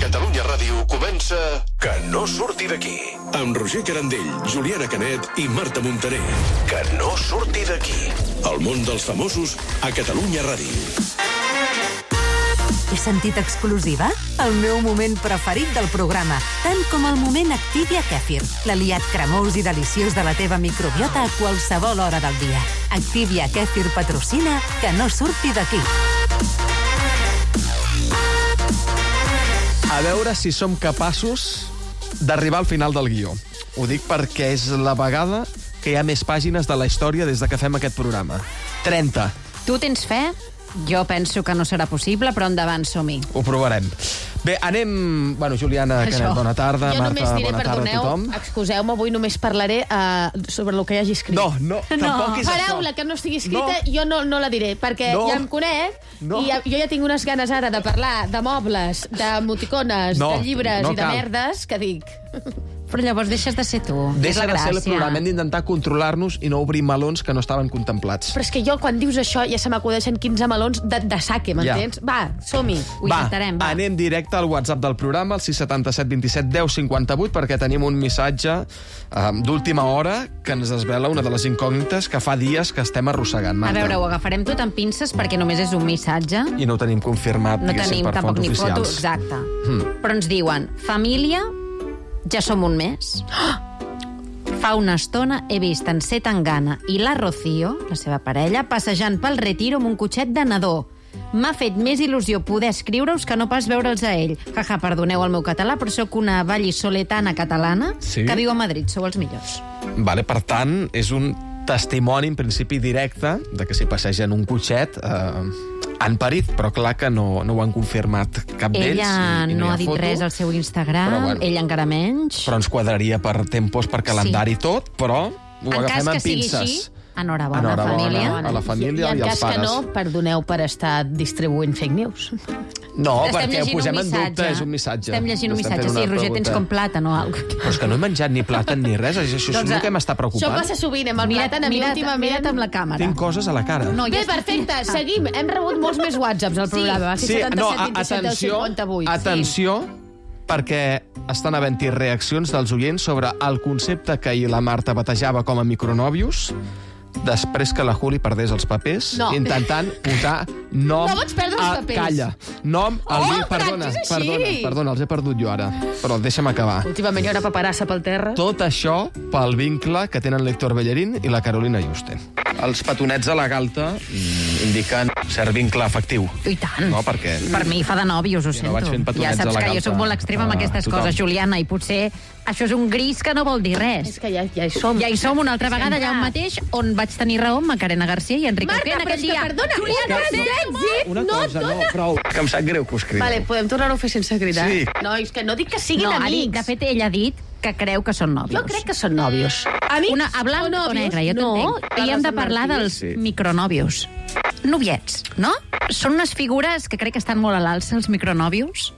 Catalunya Ràdio comença Que no surti d'aquí. Amb Roger Carandell, Juliana Canet i Marta Montaner. Que no surti d'aquí. El món dels famosos a Catalunya Ràdio. He sentit exclusiva? El meu moment preferit del programa, tant com el moment Activia Kèfir, l'aliat cremós i deliciós de la teva microbiota a qualsevol hora del dia. Activia Kèfir patrocina Que no surti d'aquí. A veure si som capaços d'arribar al final del guió. Ho dic perquè és la vegada que hi ha més pàgines de la història des de que fem aquest programa. 30. Tu tens fe? Jo penso que no serà possible, però endavant, som-hi. Ho provarem. Bé, anem... Bueno, Juliana, Canet, bona tarda. Jo Marta, només diré, bona tarda a tothom. Excuseu-me, avui només parlaré sobre el que hagi escrit. No, tampoc és Paraula això. que no estigui escrita, jo no la diré, perquè ja em conec i jo ja tinc unes ganes ara de parlar de mobles, d'emoticones, de llibres i de merdes, que dic... Però llavors deixes de ser tu. Deixa és la de ser el gràcia. programa. Hem d'intentar controlar-nos i no obrir melons que no estaven contemplats. Però és que jo, quan dius això, ja se m'acudeixen 15 melons de saque, m'entens? Va, som-hi. Ho intentarem, va. Anem directe al WhatsApp del programa, el 677 27 10 58, perquè tenim un missatge d'última hora que ens desvela una de les incògnites que fa dies que estem arrossegant. A Marta. veure, ho agafarem tot amb pinces perquè només és un missatge. I no ho tenim confirmat, No diguéssim, tenim per tampoc fonts ni foto, oficials. exacte. Però ens diuen, família, ja som un mes. Fa una estona he vist en C. Tangana i la Rocío, la seva parella, passejant pel Retiro amb un cotxet de nadó. M'ha fet més il·lusió poder escriure-us que no pas veure'ls a ell. Jaja, perdoneu el meu català, però sóc una vallisoletana catalana que viu a Madrid. Sou els millors. Vale, per tant, és un testimoni, en principi, directe de que s'hi passegen un cotxet han parit, però clar que no ho han confirmat cap d'ells. Ella i no hi ha dit foto, res al seu Instagram, però bueno. ell encara menys. Però ens quadraria per tempos, per calendari tot, però ho En cas agafem que amb sigui pinces. així, enhorabona, família. A la família i en als cas que pares. no, perdoneu per estar distribuint fake news. No, Estem perquè ho llegint posem un en dubte, missatge. és un missatge. Estem llegint un Estem missatge. fent Sí, una Roger, tens pregunta. com plàtan o alguna cosa. Però és que no he menjat ni plàtan ni res, això és el que m'està Això preocupant. passa sovint, amb el plàtan, a mi últimament... Mira't amb la càmera. Tinc coses a la cara. No, Bé, perfecte, seguim. Hem rebut molts més whatsapps al programa. Sí, 77 27 58. atenció, perquè estan havent-hi reaccions dels oients sobre el concepte que ahir la Marta batejava com a micronòvios, després que la Juli perdés els papers, intentant posar nom... No vaig perdre els papers. Calla. Nom al tractis així. Perdona, els he perdut jo ara. Però deixa'm acabar. Últimament hi haurà paperassa pel terra. Tot això pel vincle que tenen l'Héctor Bellerín i la Carolina Juste. Els petonets a la galta indiquen cert vincle afectiu. I tant. No, perquè... Per mi fa de nòvios, ho Jo no sento. vaig fent Ja petonets saps a la que jo galta. soc molt extrema amb aquestes Tothom. coses, Juliana, i potser això és un gris que no vol dir res. És que ja hi som. Ja hi som una altra vegada, allà on mateix, on vaig tenir raó amb Macarena García i Enric Marta, Alquena però aquell és que, dia. perdona, Juliana, Una cosa, no, prou. Que em sap greu que ho escriu. Vale, podem tornar-ho a fer sense cridar? Sí. No, és que no dic que siguin No, ha dit, amics. de fet, ell ha dit que creu que són nòvios. Jo crec que són nòvios. Amics A blanc o nòvios? negre, jo t'entenc. I hem de parlar dels micronòvios. Noviets, no? Són unes figures que crec que estan molt a l'alça, els micronòvios.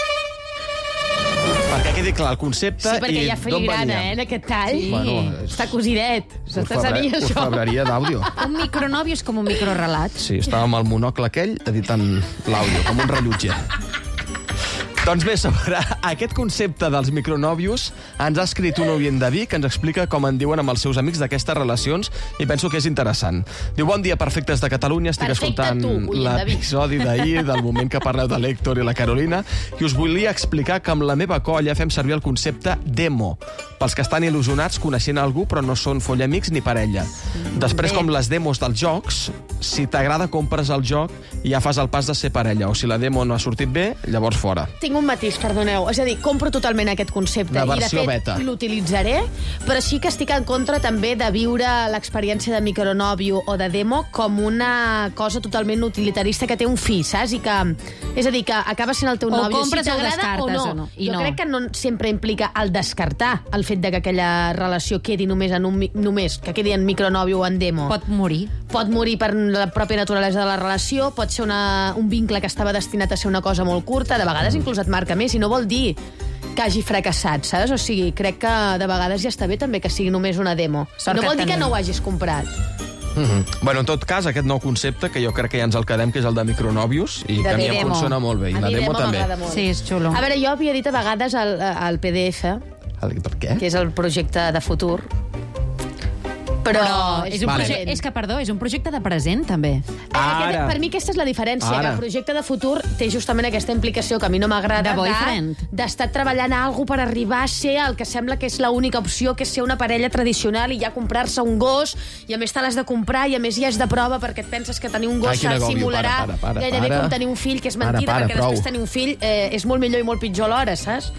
Perquè quedi clar el concepte Sí, perquè i hi ha d'on filigrana, venia. en aquest tall. Sí. Bueno, Està cosidet. S'està sabent això. Orfebreria d'àudio. Un micronòvio és com un microrelat. Sí, estava amb el monocle aquell editant l'àudio, com un rellotger. Doncs bé, sobre aquest concepte dels micronòvios ens ha escrit un oient de Vic que ens explica com en diuen amb els seus amics d'aquestes relacions i penso que és interessant. Diu, bon dia, perfectes de Catalunya, estic Perfecte escoltant tu, oient de Vic. l'episodi d'ahir, del moment que parleu de l'Héctor i la Carolina, i us volia explicar que amb la meva colla fem servir el concepte demo, pels que estan il·lusionats coneixent algú però no són follamics ni parella. Després, com les demos dels jocs, si t'agrada compres el joc i ja fas el pas de ser parella, o si la demo no ha sortit bé, llavors fora. Tinc un matís, perdoneu. És a dir, compro totalment aquest concepte. De I, de versió fet, beta. l'utilitzaré, però sí que estic en contra també de viure l'experiència de micronòvio o de demo com una cosa totalment utilitarista que té un fi, saps? I que, és a dir, que acaba sent el teu O nòvio compres si o t'agrada descartes o no. I jo no. crec que no sempre implica el descartar el fet de que aquella relació quedi només que quedi en micronòvio o en demo. Pot morir. Pot morir per la pròpia naturalesa de la relació, pot ser un vincle que estava destinat a ser una cosa molt curta, de vegades inclús et marca més, i no vol dir que hagi fracassat, saps? O sigui, crec que de vegades ja està bé també que sigui només una demo. Sort No que vol dir que tenim. no ho hagis comprat. Bueno, en tot cas, aquest nou concepte, que jo crec que ja ens el quedem, que és el de micronòvios, i que a mi em demo. funciona molt bé. I A la mi demo demo també. m'agrada molt. Sí, és xulo. A veure, jo havia dit a vegades el PDF, Per què? que és el projecte de futur, però és un Vale. projecte, és que, perdó, és un projecte de present, també. Ara. Per mi aquesta és la diferència, Ara. que el projecte de futur té justament aquesta implicació que a mi no m'agrada De boyfriend. d'estar treballant a alguna per arribar a ser el que sembla que és l'única opció, que és ser una parella tradicional i ja comprar-se un gos, i a més te l'has de comprar i a més ja és de prova perquè et penses que tenir un gos Ai, quin agòbio, simularà para, gairebé para. com tenir un fill, que és mentida, Para, perquè prou. després tenir un fill és molt millor i molt pitjor alhora, saps?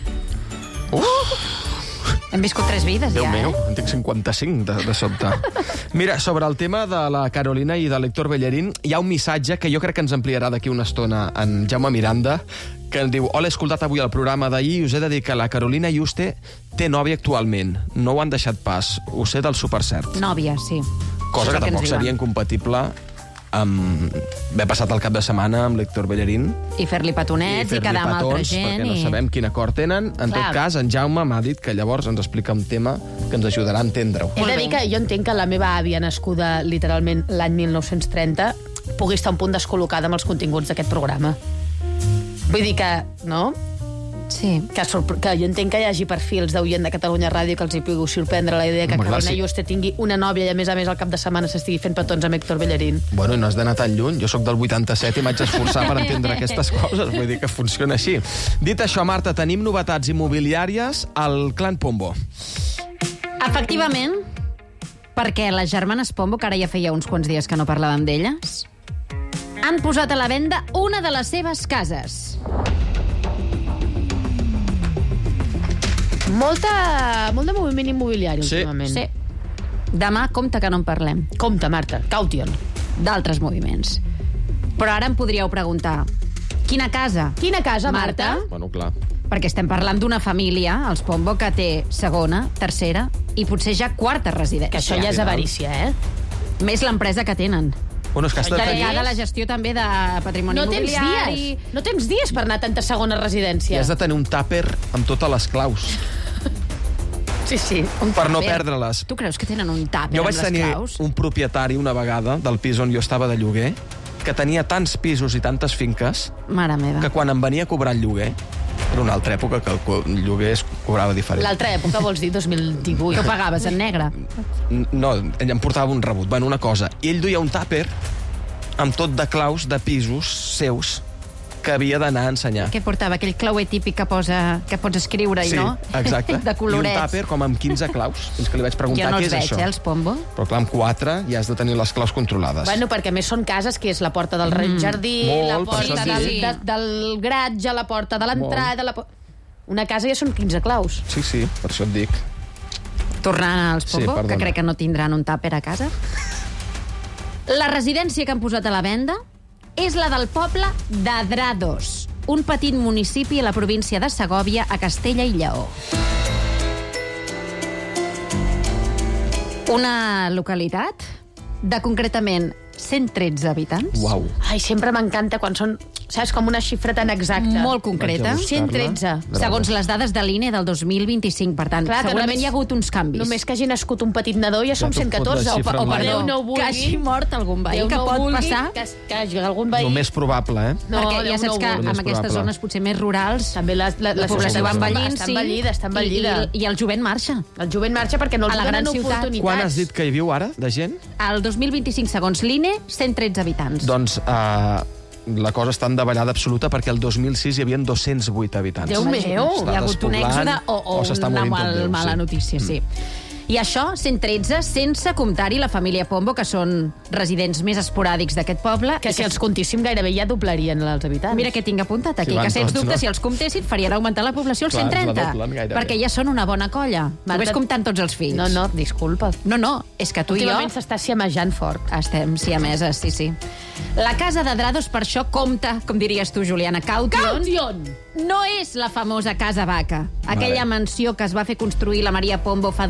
Hem viscut 3 vides, Déu ja, meu, en tinc 55 de sobte. Mira, sobre el tema de la Carolina i de l'Héctor Bellerín, hi ha un missatge que jo crec que ens ampliarà d'aquí una estona en Jaume Miranda, que ens diu: hola, he escoltat avui el programa d'ahir i us he de dir que la Carolina Yuste té nòvia actualment. No ho han deixat pas. Ho sé del supercert. Nòvia, sí. Cosa Això és que el ens tampoc diuen. seria incompatible amb haver passat el cap de setmana amb l'Héctor Bellerín I fer-li petonets i, fer-li quedar amb altra petons, gent. perquè no sabem quin acord tenen. En Clar. tot cas, en Jaume m'ha dit que llavors ens explica un tema que ens ajudarà a entendre-ho. He de dir que jo entenc que la meva àvia, nascuda literalment l'any 1930, pugui estar un punt descol·locada amb els continguts d'aquest programa. Vull dir que, no? Sí. Que jo entenc que hi hagi perfils d'oient de Catalunya Ràdio que els hi pugui sorprendre la idea que Home, clar, Carolina sí. Yuste tingui una nòvia i a més al cap de setmana s'estigui fent petons amb Héctor Bellerín. Bueno, i no has d'anar tan lluny. Jo sóc del 87 i m'haig d'esforçar per entendre aquestes coses. Vull dir que funciona així. Dit això, Marta, tenim novetats immobiliàries al Clan Pombo. Efectivament, perquè les germanes Pombo, que ara ja feia uns quants dies que no parlàvem d'elles, han posat a la venda una de les seves cases. Molt de moviment immobiliari Sí. últimament. Sí. Demà, compte que no en parlem. Compte, Marta, caution. D'altres moviments. Però ara em podríeu preguntar, quina casa? Quina casa, Marta? Bueno, clar. Perquè estem parlant d'una família, els Pombo, que té segona, tercera i potser ja quarta residència. Que això ja és avarícia, eh? Més l'empresa que tenen. Bueno, és que has de tenir... Dedicada a la gestió també de patrimoni No tens immobiliari. dies. No tens dies per anar a tanta segona I residència. has de tenir un tàper amb totes les claus, Sí, sí. per no tàper. perdre-les. Tu creus que tenen un tàper Jo amb vaig les tenir claus? un propietari una vegada del pis on jo estava de lloguer que tenia tants pisos i tantes finques Mare meva. que quan em venia a cobrar el lloguer, era una altra època que el lloguer es cobrava diferent. L'altra època vols dir 2018. Que ho pagaves en negre. No, ell em portava un rebut. Bueno, una cosa. I ell duia un tàper amb tot de claus de pisos seus que havia d'anar a ensenyar. Què portava? Aquell clauer típic que pots escriure-hi, Sí, no? exacte. De I un colorets. tàper com amb 15 claus, fins que li vaig preguntar Jo no què els és veig, això. els Pombo. Però clar, amb 4 ja has de tenir les claus controlades. Bueno, perquè a més són cases que és la porta del jardí, Molt, la per porta això et del, dic. del garatge, la porta de l'entrada... Una casa ja són 15 claus. Sí, sí, per això et dic. Tornant als Sí, Pombo, perdona. que crec que no tindran un tàper a casa. La residència que han posat a la venda és la del poble d'Adrados, un petit municipi a la província de Segòvia, a Castella i Lleó. Una localitat de concretament 113 habitants. Uau. Ai, sempre m'encanta quan són... Saps, com una xifra tan exacta. Molt concreta. Vaig a buscar-la. 113. Segons les dades de l'INE del 2025. Per tant, Clar, que segurament només- hi ha hagut uns canvis. Només que hagi nascut un petit nadó ja som tu et fots 114. la xifra O, en per l'aire. Déu no ho vulgui. que hagi mort algun veí, Déu que no pot vulgui passar. Que hagi algun veí. El més probable, eh? No, perquè Déu ja saps no ho que vulgui. en És aquestes probable. zones potser més rurals També la la població va envellint, Està envellida, està envellida. I el jovent marxa. El jovent marxa perquè no els A la gran donen ciutat. oportunitats. Quan has dit que hi viu ara, de gent? Al 2025, segons l'INE, 113 habitants. Doncs la cosa està en davallada absoluta perquè el 2006 hi havia 208 habitants. Déu meu! Hi ha hagut un èxode o s'està una morint tot Déu, mala sí. notícia, sí. I això, 113, sense comptar-hi la família Pombo, que són residents més esporàdics d'aquest poble. Que si els comptíssim gairebé ja doblarien els habitants. Mira que tinc apuntat aquí, Sí, van que sens tots, dubte, no? si els comptessin, farien augmentar la població als Clar, 130. la doblen gairebé. Perquè ja són una bona colla. Marta- Només comptant tots els fills. No, disculpa. No, és que tu i jo Últimament s'està siamejant fort. estem siameses, sí. La casa d'Adrados, per això, compta, com diries tu, Juliana, caution. No és la famosa Casa Vaca, aquella Vale. mansió que es va fer construir la Maria Pombo fa 2 estius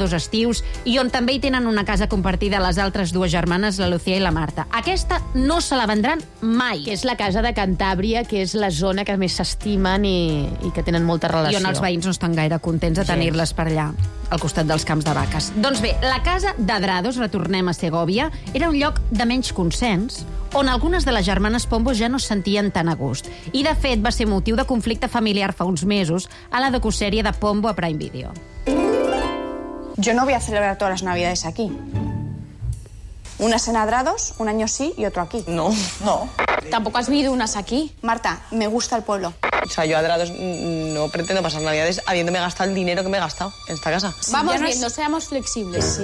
pisos i on també hi tenen una casa compartida les altres dues germanes, la Lucía i la Marta. Aquesta no se la vendran mai. Que és la casa de Cantàbria, que és la zona que més s'estimen i que tenen molta relació. I on els veïns no estan gaire contents de tenir-les per allà, al costat dels camps de vaques. Doncs bé, la casa d'Adrados, retornem a Segòvia, era un lloc de menys consens, on algunes de les germanes Pombo ja no es sentien tan a gust. I, de fet, va ser motiu de conflicte familiar fa uns mesos a la docusèrie de Pombo a Prime Video. Yo no voy a celebrar todas las Navidades aquí. Unas en Adrados, un año sí y otro aquí. No. ¿Tampoco has vivido unas aquí? Marta, me gusta el pueblo. O sea, yo a Adrados no pretendo pasar Navidades habiéndome gastado el dinero que me he gastado en esta casa. Vamos viendo, seamos flexibles. Sí.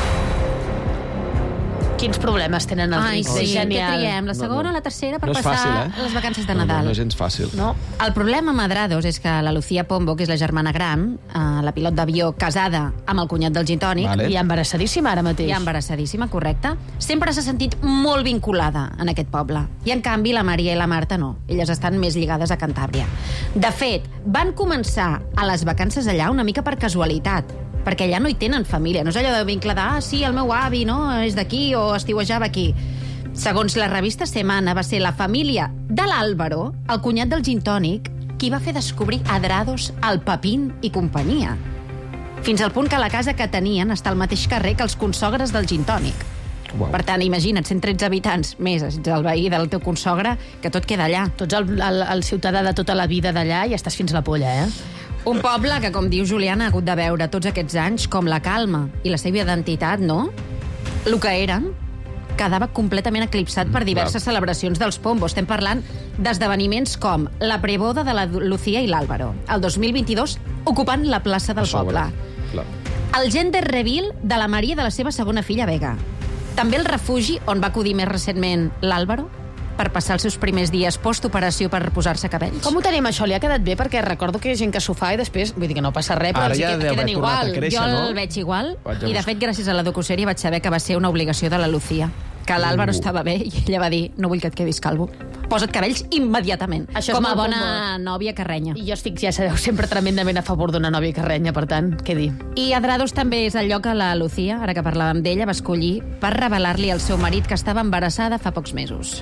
Quins problemes tenen els rics? Sí, és què genial. triem? La segona o la tercera per No és passar fàcil, les vacances de Nadal? No és gens fàcil. No? El problema amb Adrados és que la Lucía Pombo, que és la germana gran, la pilot d'avió casada amb el cunyat del gin tònic, Vale. I embarassadíssima ara mateix. i embarassadíssima, correcte, sempre s'ha sentit molt vinculada en aquest poble. I, en canvi, la Maria i la Marta no. Elles estan més lligades a Cantàbria. De fet, van començar a les vacances allà una mica per casualitat, perquè allà no hi tenen família. No és allò de vincle de, sí, el meu avi no, és d'aquí o estiuejava aquí. Segons la revista Semana, va ser la família de l'Àlvaro, el cunyat del gin tònic, qui va fer descobrir Adrados al Papín i companyia. Fins al punt que la casa que tenien està al mateix carrer que els consogres del gin tònic. Uau. Per tant, imagina't, 113 habitants, més ets el veí del teu consogre, que tot queda allà. Tu ets el ciutadà de tota la vida d'allà i estàs fins a la polla, eh? Un poble que, com diu Juliana, ha hagut de veure tots aquests anys com la calma i la seva identitat, no? El que eren quedava completament eclipsat per diverses celebracions dels Pombo. Estem parlant d'esdeveniments com la preboda de la Lucía i l'Àlvaro, el 2022, ocupant la plaça del poble. Clar. El gender reveal de la Maria i de la seva segona filla, Vega. També el refugi on va acudir més recentment l'Àlvaro per passar els seus primers dies postoperació per posar-se cabells. Com ho tenim, això? Li ha quedat bé? Perquè recordo que hi ha gent que s'ho fa i després, vull dir que no passa res, però Ara sí ja que deu queden haver tornat igual. a créixer, Jo no? el veig igual, Vaig a i de fet, gràcies a la docusèrie vaig saber que va ser una obligació de la Lucía, que l'Àlvaro estava bé i ella va dir, no vull que et quedis calvo. Posa't cabells immediatament, Això és com a molt bona nòvia que renya. I jo estic, ja sabeu, sempre tremendament a favor d'una nòvia que renya, per tant, què dir? I Adrados també és el lloc que la Lucía, ara que parlàvem d'ella, va escollir per revelar-li al seu marit que estava embarassada fa pocs mesos.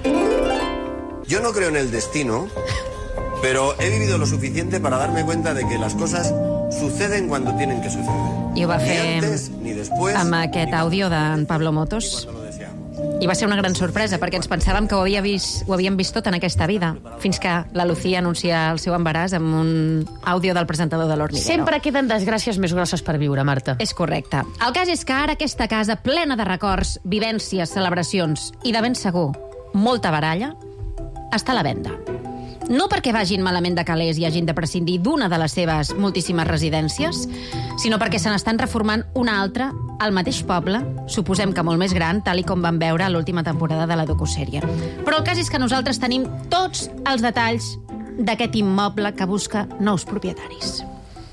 Yo no creo en el destino, pero he vivido lo suficiente para darme cuenta de que las cosas suceden cuando tienen que suceder. I ho va Ni fer antes, ni después, amb ni aquest àudio d'en Pablo Motos. cuando lo deseamos. I va ser una gran sorpresa, perquè ens pensàvem que ho havíem vist tot en aquesta vida, fins que la Lucía anuncia el seu embaràs amb un àudio del presentador de l'Hormiguero. Sempre queden desgràcies més grosses per viure, Marta. És correcte. El cas és que ara aquesta casa plena de records, vivències, celebracions i de ben segur molta baralla, està a la venda. No perquè vagin malament de calés i hagin de prescindir d'una de les seves moltíssimes residències, sinó perquè se n'estan reformant una altra al mateix poble, suposem que molt més gran, tal i com vam veure a l'última temporada de la docusèrie. Però el cas és que nosaltres tenim tots els detalls d'aquest immoble que busca nous propietaris.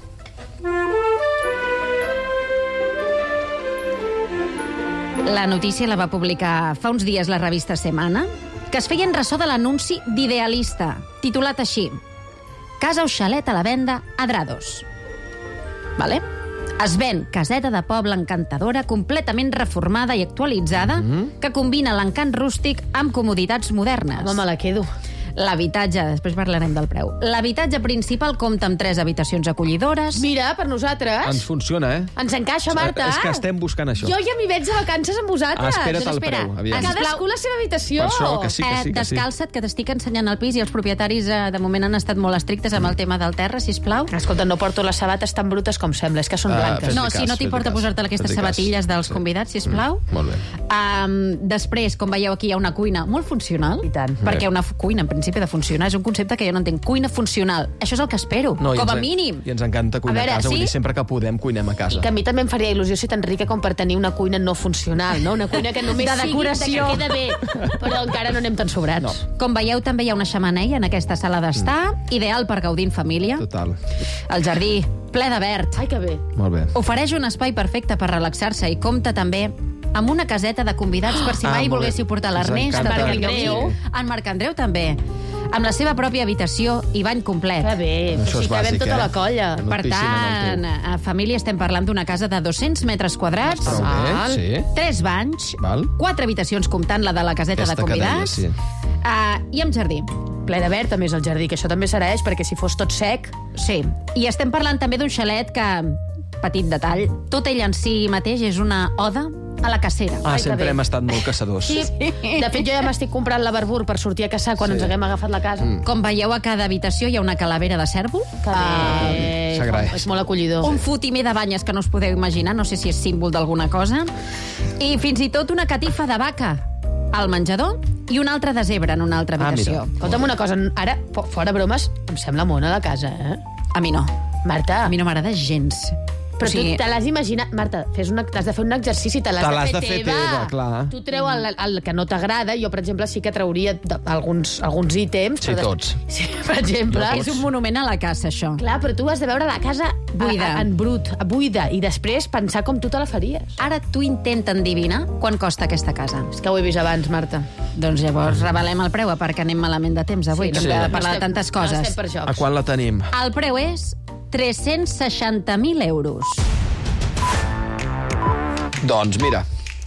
La notícia la va publicar fa uns dies la revista Semana, que es feien ressò de l'anunci d'Idealista, titulat així: Casa o xalet a la venda a Adrados. Vale? Es ven caseta de poble encantadora, completament reformada i actualitzada, que combina l'encant rústic amb comoditats modernes. Home, me la quedo. L'habitatge, després parlarem del preu. L'habitatge principal compta amb 3 habitacions acollidores. Mira, per nosaltres. Ens funciona, eh? Ens encaixa, Marta. És que estem buscant això. Jo ja m'hi veig de vacances amb vosaltres. Espera't Doncs el espera, preu, aviam. Cadascú la seva habitació. Per això, que sí, que sí. Descalça't, que t'estic ensenyant el pis i els propietaris de moment han estat molt estrictes amb el tema del terra, sisplau. Escolta, no porto les sabates tan brutes com sembla, és que són blanques. fes-li No, cas, si no t'importa fes-li cas, posar-te aquestes fes-li cas. sabatilles dels Sí. convidats, sisplau. Molt bé. Després, com veieu aquí, hi ha una cuina molt funcional. I tant. Perquè una cuina, en principi, de funcionar, és un concepte que jo no entenc. Cuina funcional. Això és el que espero, No, i com a ens- mínim. I ens encanta cuinar A veure, a casa, vull sí? dir, sempre que podem cuinem a casa. Que a mi també em faria il·lusió ser tan rica com per tenir una cuina no funcional, no? Una cuina que només De decoració. sigui que queda bé, però encara no anem tan sobrats. No. Com veieu, també hi ha una xemeneia en aquesta sala d'estar, ideal per gaudir en família. Total. El jardí, ple de verd. Ai, que bé. Molt bé. Ofereix un espai perfecte per relaxar-se i compta també amb una caseta de convidats per si mai molt bé. volguéssiu portar Ens l'Ernest. encanta. per Marc Andreu. Andreu. En Marc Andreu també. amb la seva pròpia habitació i bany complet. Que bé, Això si és cabem bàsic, tota eh? la colla. Una Per piscina en el tant, a família estem parlant d'una casa de 200 metres quadrats, Prou bé, Val. sí. 3 banys, Val. 4 habitacions comptant la de la caseta Aquesta de que deia, convidats, sí. i amb jardí. Ple de verd, a més, el jardí, que això també serà perquè si fos tot sec... Sí, i estem parlant també d'un xalet que, petit detall, tot ell en si mateix és una oda a la cacera. Ah, Ai, que sempre bé. hem estat molt caçadors. Sí. De fet, jo ja m'estic comprant la Barbur per sortir a caçar quan ens haguem agafat la casa. Com veieu, a cada habitació hi ha una calavera de cèrvol, Que bé. s'agraeix. És molt acollidor. un fotimer de banyes que no us podeu imaginar, no sé si és símbol d'alguna cosa, i fins i tot una catifa de vaca al menjador i una altra de zebra en una altra habitació. Escolta'm una cosa, ara, fora bromes, em sembla mona la casa, eh? A mi no. Marta, A mi no m'agrada gens. però tu te l'has imaginat... Marta, t'has de fer un exercici, te l'has de fer teva. clar. Tu treu el que no t'agrada. Jo, per exemple, sí que trauria alguns ítems. Sí, però tots. Sí, per exemple. És un monument a la caça, això. Clar, però tu has de veure la casa Buida. en brut, buida, i després pensar com tu te la faries. Ara tu intenta endevinar quan costa aquesta casa. És que ho he vist abans, Marta. Doncs llavors revelem el preu, perquè anem malament de temps avui, que hem de parlar de tantes coses. Estem per A jocs. quan la tenim? El preu és 360.000 euros. Doncs mira,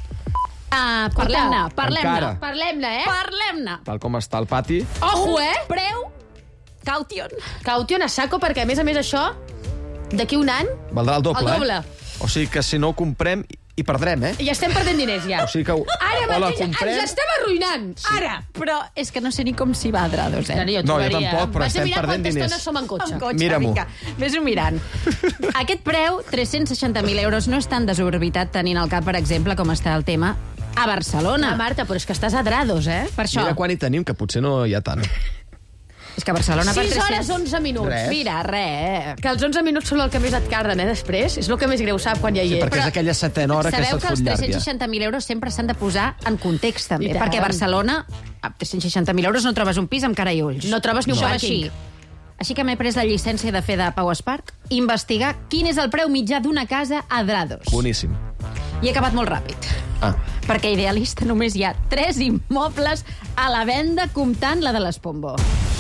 Parlem-ne, Encara. parlem-ne. Parlem-ne, eh? Parlem-ne. tal com està el pati... Ojo, eh? Preu, caution. Caution a saco, perquè a més això, d'aquí un any, Valdrà el doble, El doble. O sigui que si no ho comprem, hi perdrem, eh? ja estem perdent diners, ja. O sigui que Ara o la mateix comprem... ens estem arruïnant. Ara. Però és que no sé ni com s'hi va a Drados, eh? Jo No, jo trobaria. tampoc, però Vaig a estem mirar perdent quanta diners. estona som en cotxe. Amb cotxe, Mira-m'ho. vinga, vés-ho mirant. Aquest preu, 360.000 euros, no és tan desorbitat tenint al cap, per exemple, com està el tema a Barcelona. Ah, Marta, però és que estàs a Drados, eh? Per això, Mira quan hi tenim, que potser no hi ha tant. és que a Barcelona... 6 hores, 11 minuts. Res. Mira, res. Que els 11 minuts són el que més et carden, després. És el que més greu sap quan ja hi Sí, ets. perquè és aquella setena hora que Sabeu se't que fot els llarga. 360.000 euros sempre s'han de posar en context, també, I tant. perquè a Barcelona, amb 360.000 euros no trobes un pis amb cara i ulls. No trobes ni un Això pàrquing. Així que m'he pres la llicència de fer de Pau Esparc, investigar quin és el preu mitjà d'una casa a Drados. Boníssim. I he acabat molt ràpid. Ah, Perquè a Idealista només hi ha 3 immobles a la venda comptant la de l'Espombo.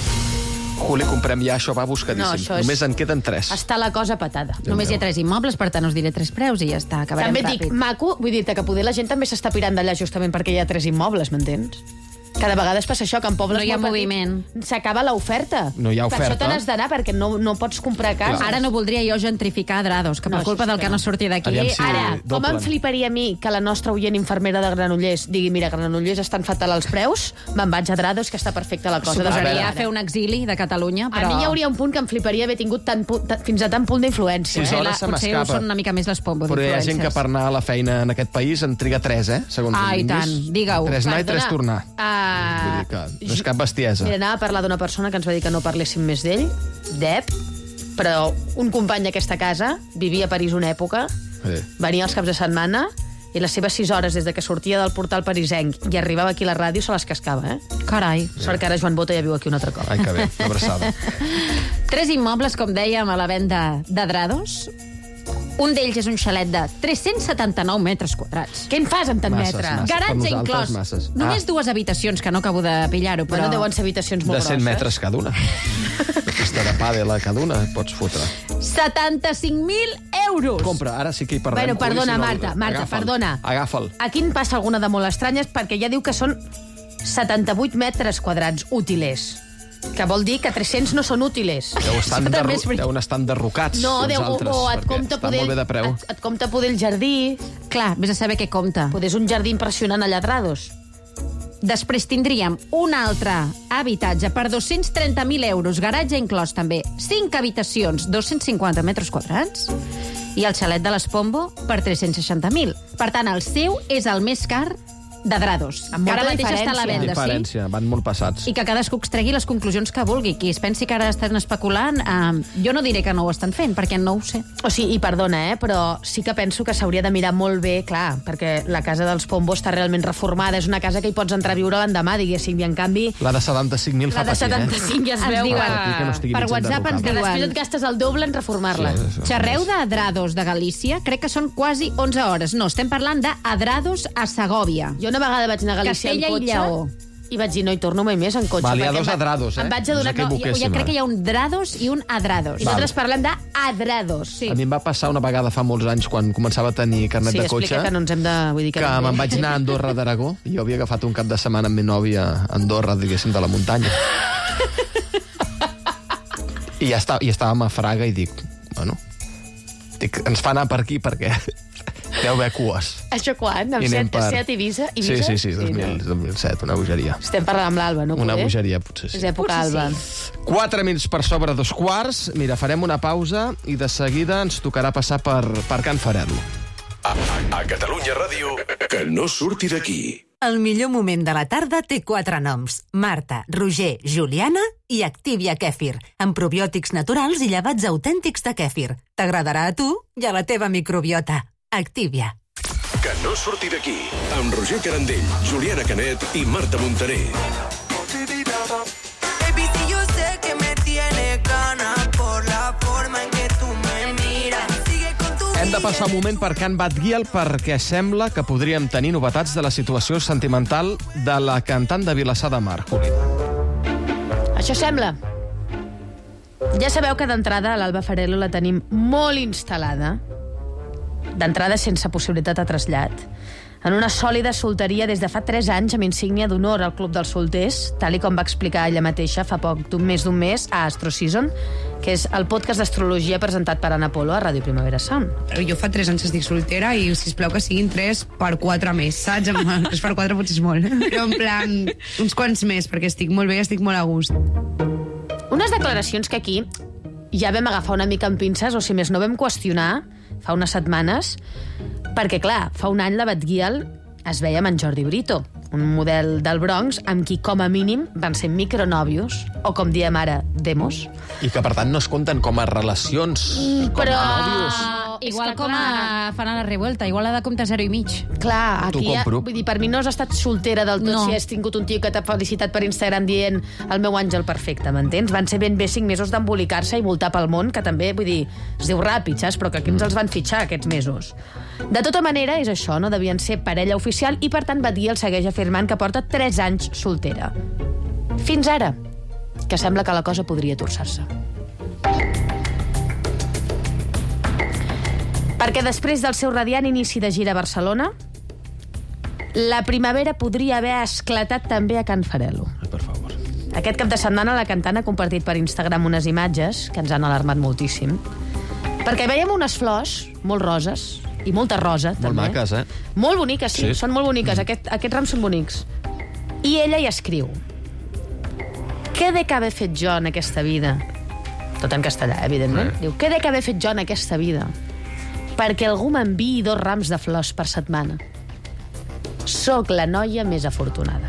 Juli, comprem ja, això va buscadíssim. No, això és- Només en queden 3. Està la cosa patada. Només hi ha 3 immobles, per tant us diré 3 preus i ja està, acabarem També et ràpid. dic, maco, vull dir-te que poder la gent també s'està pirant d'allà justament perquè hi ha 3 immobles, m'entens? Cada vegada es passa això, que en pobles No hi ha molt petits moviment. S'acaba l'oferta. No hi ha Per això oferta. te n'has d'anar, perquè no pots comprar casa. Ara no voldria jo gentrificar Drados, que per No, culpa això sí del que que no. no surti d'aquí... Aviam si- Ara, com doblen. em fliparia a mi que la nostra oient infermera de Granollers digui, mira, Granollers estan fatal els preus, me'n vaig a Drados, que està perfecta la cosa. Suposaria Ara. fer un exili de Catalunya, però... A mi hi hauria un punt que em fliparia haver tingut fins a tant punt d'influència. 6 Potser, hores se potser m'escapa. són una mica més l'Espombo Però hi ha gent que d'influencers. per anar a la feina en aquest país en triga 3, segons Ah, els i indis. tant. Digue-ho. 3 anar i 3 tornar. Vull dir que no és cap bestiesa. Mira, anava a parlar d'una persona que ens va dir que no parléssim més d'ell, Depp, però un company d'aquesta casa vivia a París una època, Sí. venia els caps de setmana i les seves 6 hores des de que sortia del portal parisenc i arribava aquí a la ràdio se les cascava, eh? Carai. Sort que ara Joan Bota ja viu aquí un altre cop. Ai, que bé, una abraçada. 3 immobles, com dèiem, a la venda de Drados. Un d'ells és un xalet de 379 metres quadrats. Què en fas amb tant Masses, metre? masses. Per Garatge nosaltres, inclòs. masses. Només Ah. 2 habitacions, que no acabo de pillar-ho, però... Bueno, deuen ser habitacions molt De 100 grosses. metres cada una. Aquesta de pàdel cada una, pots fotre. 75.000 euros! Compra, ara sí que hi perdem. Bueno, Juli, perdona, si no, Marta, agafa'l. perdona. Agafa'l. Aquí en passa alguna de molt estranyes perquè ja diu que són 78 metres quadrats útiles. Que vol dir que 300 no són útiles. Deuen estar enderrocats, No, els altres, o et perquè compta està poder... molt bé de preu. Et compta poder el jardí. Clar, vés a saber què compta. Poder és un jardí impressionant allà a Drados. Després tindríem un altre habitatge per 230.000 euros, garatge inclòs també, 5 habitacions, 250 metres quadrats, i el xalet de l'Espombo per 360.000. Per tant, el seu és el més car de Drados, Amb que ara molta mateix està a la diferència. venda, sí? Diferència, van molt passats. I que cadascú extregui les conclusions que vulgui. Qui es pensi que ara estan especulant, jo no diré que no ho estan fent, perquè no ho sé. O sigui, i perdona, però sí que penso que s'hauria de mirar molt bé, clar, perquè la casa dels Pombo està realment reformada, és una casa que hi pots entrar a viure l'endemà, diguéssim, i en canvi... La de 75.000 fa La de patir, 75 ja es veu diuen, que no estigui per mig WhatsApp ens que enderrocat. després diuen... et gastes el doble en reformar-la. Sí, Xerreu de Adrados de Galícia? Crec que són quasi 11 hores. No, estem parlant d'Adrados a Segòvia. Jo una vegada vaig anar a Galícia Castella en i cotxe Lleó. I vaig dir, no hi torno mai més en cotxe. Val, hi ha perquè dos adrados, Em vaig adonar... No, jo crec que hi ha un drados i un adrados. Nosaltres parlem d'adrados. A mi em va passar una vegada fa molts anys, quan començava a tenir carnet de cotxe, explica que no ens hem de... Vull dir que me'n vaig anar a Andorra d'Aragó. Jo havia agafat un cap de setmana amb mi nòvia a Andorra, diguéssim, de la muntanya. I estàvem a Fraga i dic, bueno, ens fa anar per aquí perquè deu haver cues. Això quan? Amb Seat Ibiza? Sí, 2007, una bogeria. Estem parlant amb l'Alba, no? Una bogeria, potser sí. És època Alba. 4 minuts per sobre 2:15. Mira, farem una pausa i de seguida ens tocarà passar per Can Farelo. A Catalunya Ràdio, que no surti d'aquí. El millor moment de la tarda té 4 noms. Marta, Roger, Juliana i Activia Kèfir, amb probiòtics naturals i llevats autèntics de kèfir. T'agradarà a tu i a la teva microbiota. Activia. Que no surti d'aquí, amb Roger Carandell, Juliana Canet i Marta Montaner. Baby, si yo sé que me tienes ganas por la forma en que tú me miras. Sigue con tu Hem de passar un moment per Can Batguiel perquè sembla que podríem tenir novetats de la situació sentimental de la cantant de Vilassar de Mar, Juliana. Això sembla. Ja sabeu que d'entrada l'Alba Farelo la tenim molt instal·lada, d'entrada sense possibilitat de trasllat, en una sòlida solteria des de fa 3 anys amb insígnia d'honor al Club dels Solters, tal i com va explicar ella mateixa fa poc més d'un mes a Astro Season, que és el podcast d'astrologia presentat per Ana Polo a Ràdio Primavera Sound. Jo fa 3 anys que estic soltera i sisplau que siguin 3 per 4 més, saps? 3 per 4 potser és molt. Però en plan, uns quants més, perquè estic molt bé, estic molt a gust. Unes declaracions que aquí ja vam agafar una mica amb pinces, o si més no vam qüestionar fa unes setmanes, perquè, clar, fa un any la Batguiel es veia amb en Jordi Brito, un model del Bronx amb qui, com a mínim, van ser micronòvios, o com diem ara, demos. I que, per tant, no es compten com a relacions, com a nòvios. Igual com a fan a la revuelta, igual ha de comptar 0,5. Clar, aquí vull dir, per mi no has estat soltera del tot, No. si has tingut un tio que t'ha felicitat per Instagram dient el meu àngel perfecte, m'entens? Van ser ben bé 5 mesos d'embolicar-se i voltar pel món, que també, vull dir, es diu ràpid, saps? Però que aquí ens els van fitxar, aquests mesos. De tota manera, és això, no? Devien ser parella oficial i, per tant, Batguiel segueix afirmant que porta 3 anys soltera. Fins ara, que sembla que la cosa podria torçar-se. Perquè després del seu radiant inici de gira a Barcelona, la primavera podria haver esclatat també a Can Farelo. Per favor. Aquest cap de setmana la cantant ha compartit per Instagram unes imatges que ens han alarmat moltíssim. Perquè veiem unes flors molt roses, i molta rosa, Molt també. maques, eh? Molt boniques, sí, Sí. són molt boniques. Aquests rams són bonics. I ella hi escriu: què dec haver fet jo en aquesta vida? Tot en castellà, evidentment. Diu, què dec haver fet jo en aquesta vida perquè algú m'enviï 2 rams de flors per setmana? Soc la noia més afortunada.